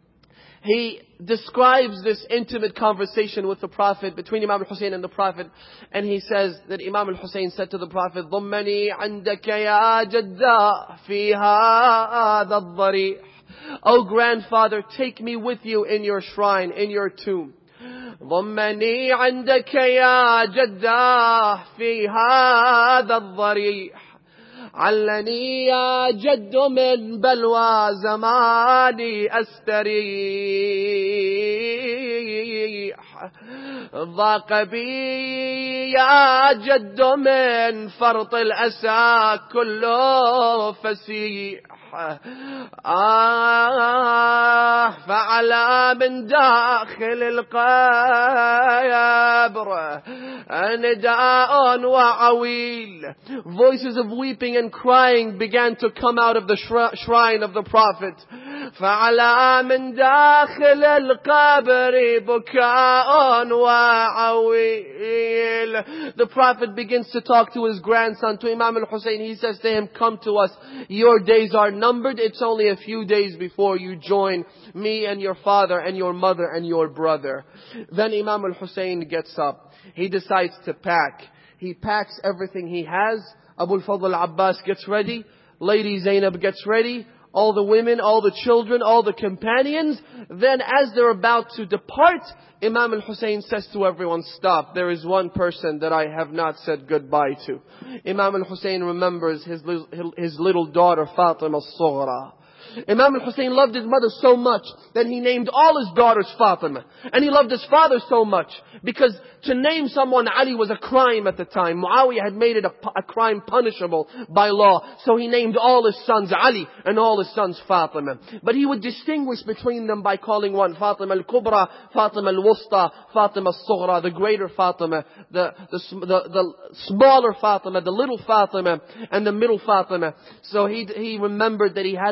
[SPEAKER 1] he describes this intimate conversation with the Prophet, between Imam al-Hussein and the Prophet, and he says that Imam al-Hussein said to the Prophet, ضمني عندك يا جدا في هذا الضريح. Oh grandfather, take me with you in your shrine, in your tomb. ضمني عندك يا جدا في هذا الضريح. علني يا جد من بلوى زماني أستريح. ضاق بي يا جد من فرط الأسى كله فسيح. آه فعلى من داخل القبر نداء وعويل. Voices of weeping and crying began to come out of the shrine of the Prophet. فعلى من داخل القبر بكاء وعويل. The Prophet begins to talk to his grandson, to Imam al-Hussein. He says to him, come to us. Your days are numbered. It's only a few days before you join me and your father and your mother and your brother. Then Imam al-Hussein gets up. He decides to pack. He packs everything he has. Abu al-Fadl al-Abbas gets ready. Lady Zainab gets ready. All the women, all the children, all the companions. Then as they're about to depart, Imam al-Hussein says to everyone, stop. There is one person that I have not said goodbye to. Imam al-Hussein remembers his, his little daughter Fatima al-Sughra. Imam al-Hussein loved his mother so much that he named all his daughters Fatima. And he loved his father so much because to name someone Ali was a crime at the time. Muawiyah had made it a, a crime punishable by law. So he named all his sons Ali and all his sons Fatima. But he would distinguish between them by calling one Fatima al-Kubra, Fatima al-Wusta, Fatima al-Sughra, the greater Fatima, the, the, the, the smaller Fatima, the little Fatima, and the middle Fatima. So he, he remembered that he hadn't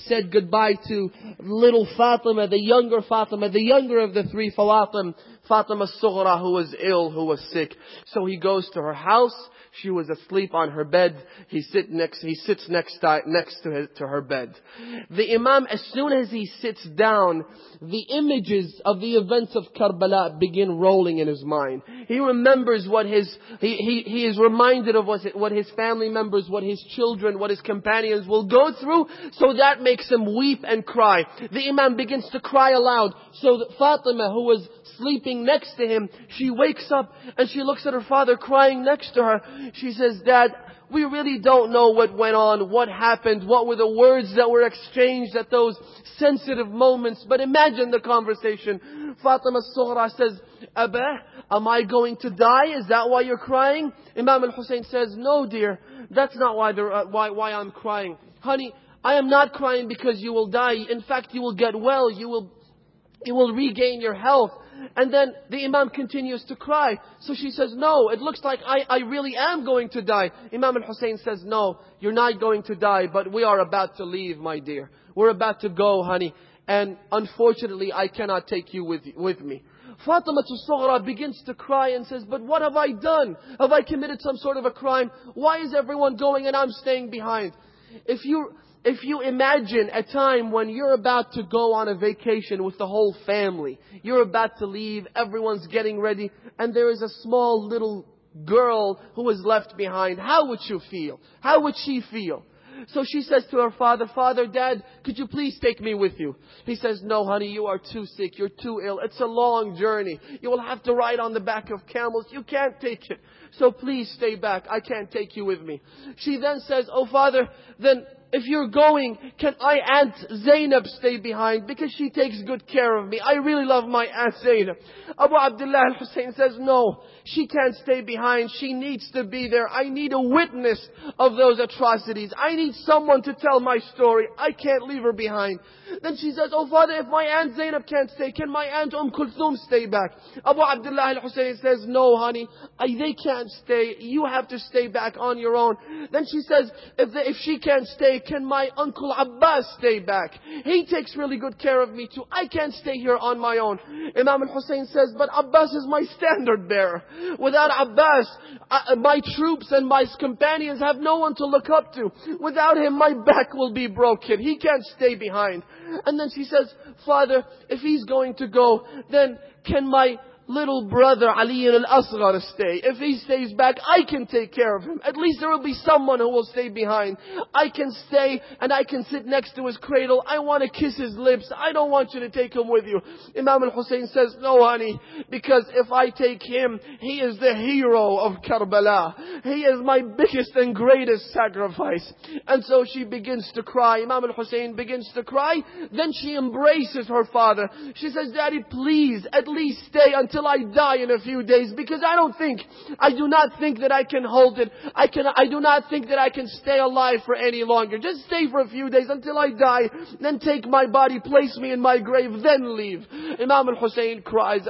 [SPEAKER 1] said goodbye to little Fatima, the younger Fatima, the younger of the three Fawatim, Fatima Sughra, who was ill, who was sick. So he goes to her house. She was asleep on her bed. He sit next. He sits next to, next to, his, to her bed. The Imam, as soon as he sits down, the images of the events of Karbala begin rolling in his mind. He remembers what his he he, he is reminded of what his, what his family members, what his children, what his companions will go through. So that makes him weep and cry. The Imam begins to cry aloud. So that Fatima, who was sleeping next to him, she wakes up and she looks at her father crying next to her. She says, "Dad, we really don't know what went on, what happened, what were the words that were exchanged at those sensitive moments. But imagine the conversation." Fatima Sughra says, "Abba, am I going to die? Is that why you're crying?" Imam al-Hussein says, "No, dear, that's not why, uh, why, why I'm crying. Honey, I am not crying because you will die. In fact, you will get well. You will, you will regain your health." And then the Imam continues to cry. So she says, "No, it looks like I, I really am going to die." Imam al-Hussein says, "No, you're not going to die, but we are about to leave, my dear. We're about to go, honey. And unfortunately, I cannot take you with, with me." Fatima Sughra begins to cry and says, "But what have I done? Have I committed some sort of a crime? Why is everyone going and I'm staying behind?" If you... If you imagine a time when you're about to go on a vacation with the whole family, you're about to leave, everyone's getting ready, and there is a small little girl who is left behind, how would you feel? How would she feel? So she says to her father, "Father, Dad, could you please take me with you?" He says, "No, honey, you are too sick. You're too ill. It's a long journey. You will have to ride on the back of camels. You can't take it. So please stay back. I can't take you with me." She then says, "Oh, Father, then if you're going, can I Aunt Zainab stay behind? Because she takes good care of me. I really love my Aunt Zainab." Abu Abdullah al-Hussein says, "No, she can't stay behind. She needs to be there. I need a witness of those atrocities. I need someone to tell my story. I can't leave her behind." Then she says, "Oh, Father, if my Aunt Zainab can't stay, can my Aunt Umm Kulthum stay back?" Abu Abdullah al-Hussein says, "No, honey, I, they can't stay. You have to stay back on your own." Then she says, if, they, if she can't stay, can my Uncle Abbas stay back? He takes really good care of me too. I can't stay here on my own. Imam al-Hussein says, "But Abbas is my standard bearer. Without Abbas, uh, my troops and my companions have no one to look up to. Without him, my back will be broken. He can't stay behind." And then she says, "Father, if he's going to go, then can my little brother Ali al-Asghar stay? If he stays back, I can take care of him. At least there will be someone who will stay behind. I can stay and I can sit next to his cradle. I want to kiss his lips. I don't want you to take him with you." Imam al-Hussein says, "No, honey, because if I take him, he is the hero of Karbala. He is my biggest and greatest sacrifice." And so she begins to cry. Imam al-Hussein begins to cry. Then she embraces her father. She says, "Daddy, please, at least stay until I die in a few days, because I don't think, I do not think that I can hold it. I can, I do not think that I can stay alive for any longer. Just stay for a few days until I die. Then take my body, place me in my grave, then leave." Imam al-Hussein cries,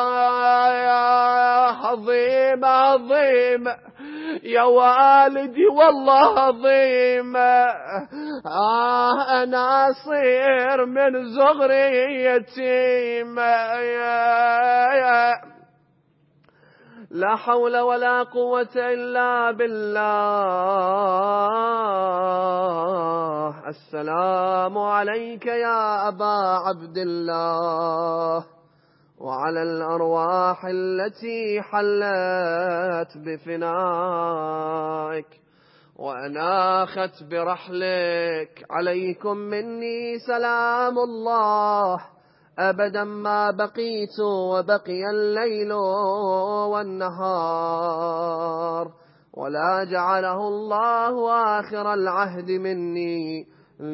[SPEAKER 1] "Ah, Azim, Azim, Ya walidi, wallah Azim. Ah, ana asir min zughri yatim. لا حول ولا قوة إلا بالله. السلام عليك يا أبا عبد الله، وعلى الأرواح التي حلت بفنائك وأناخت برحلك. عليكم مني سلام الله أبدا ما بقيت وبقي الليل والنهار، ولا جعله الله آخر العهد مني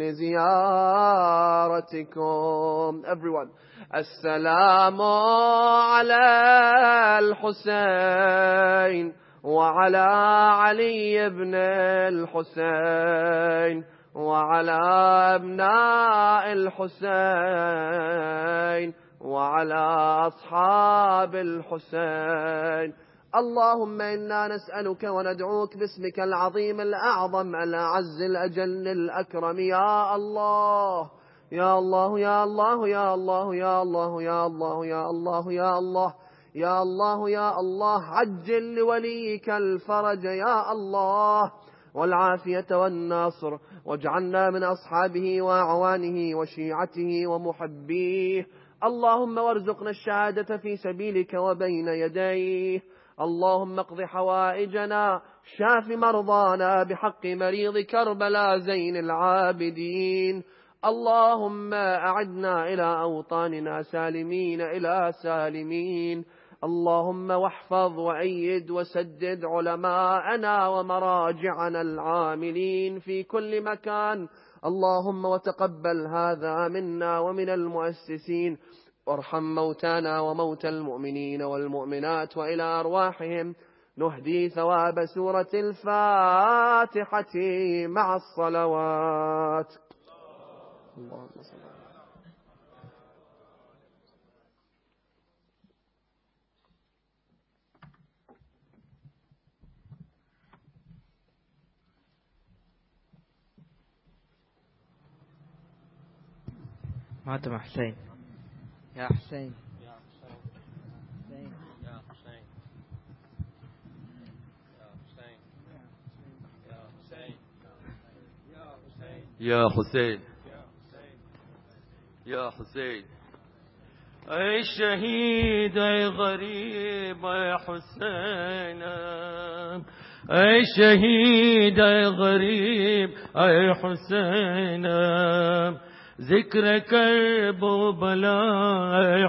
[SPEAKER 1] لزيارتكم." Everyone. السلام على الحسين وعلى علي بن الحسين وعلى أبناء الحسين وعلى أصحاب الحسين اللهم إنا نسألك وندعوك باسمك العظيم الأعظم الأعز الأجل الأكرم يا الله يا الله يا الله يا الله يا الله يا الله يا الله يا الله يا الله يا الله عجل لوليك الفرج يا الله والعافية والناصر، واجعلنا من أصحابه وأعوانه وشيعته ومحبيه. اللهم وارزقنا الشهادة في سبيلك وبين يديه. اللهم اقض حوائجنا، شاف مرضانا بحق مريض كربلاء زين العابدين. اللهم أعدنا إلى أوطاننا سالمين إلى سالمين. اللهم واحفظ وأيد وسدد علماءنا ومراجعنا العاملين في كل مكان. اللهم وتقبل هذا منا ومن المؤسسين، وارحم موتانا وموتى المؤمنين والمؤمنات، وإلى أرواحهم نهدي ثواب سورة الفاتحة مع الصلوات. اللهم صل على
[SPEAKER 2] ماتم حسين. يا حسين
[SPEAKER 3] يا حسين يا حسين يا حسين يا حسين أي شهيد أي غريب أي حسين، أي شهيد أي غريب أي حسين، ذكر كرب وبلاء